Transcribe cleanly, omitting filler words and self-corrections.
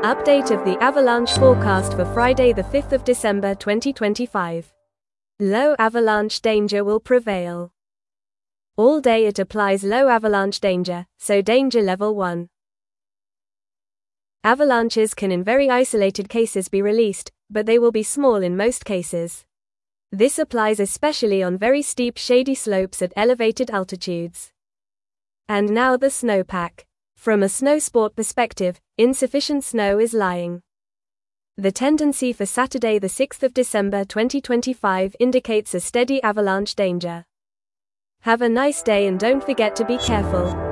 Update of the avalanche forecast for Friday the 5th of December 2025. Low avalanche danger will prevail. All day it applies low avalanche danger, so danger level 1. Avalanches can in very isolated cases be released, but they will be small in most cases. This applies especially on very steep shady slopes at elevated altitudes. And now the snowpack. From a snow sport perspective, insufficient snow is lying. The tendency for Saturday the 6th of December 2025 indicates a steady avalanche danger. Have a nice day and don't forget to be careful.